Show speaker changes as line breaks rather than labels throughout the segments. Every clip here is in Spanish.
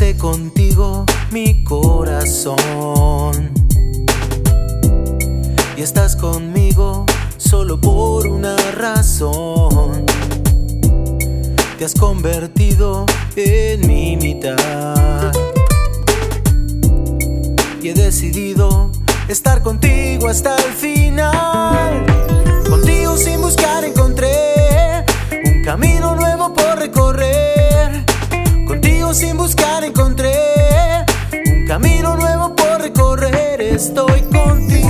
Late contigo mi corazón, y estás conmigo solo por una razón. Te has convertido en mi mitad, y he decidido estar contigo hasta el final. Contigo sin buscar encontré un camino nuevo por recorrer. Contigo sin buscar encontré un camino nuevo por recorrer. Estoy contigo,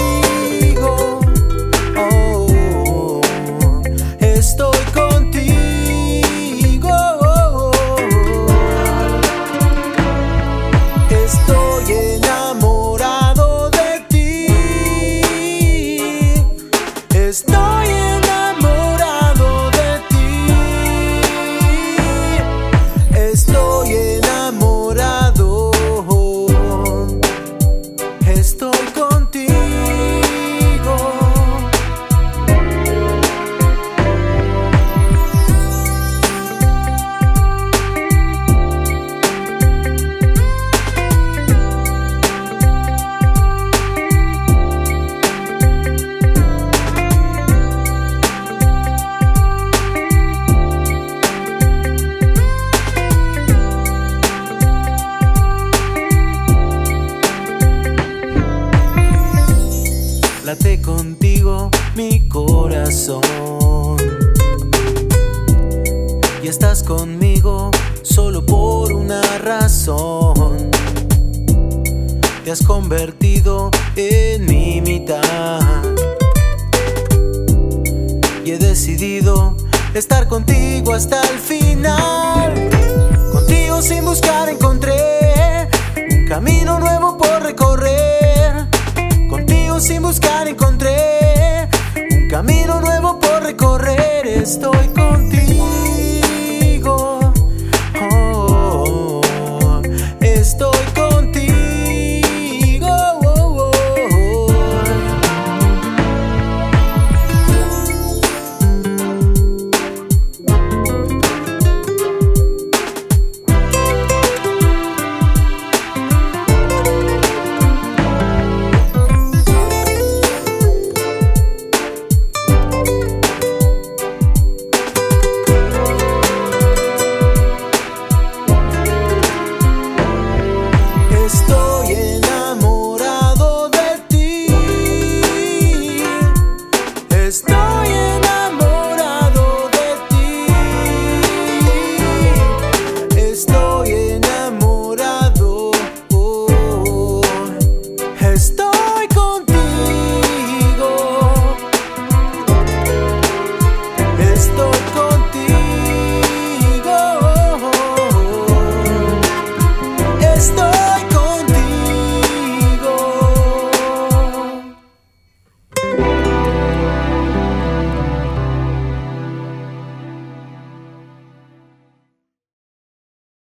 oh, estoy contigo, estoy enamorado de ti, estoy enamorado de ti, estoy enamorado, estoy contigo. Late contigo mi corazón, y estás conmigo solo por una razón. Te has convertido en mi mitad, y he decidido estar contigo hasta el final. Contigo sin buscar encontré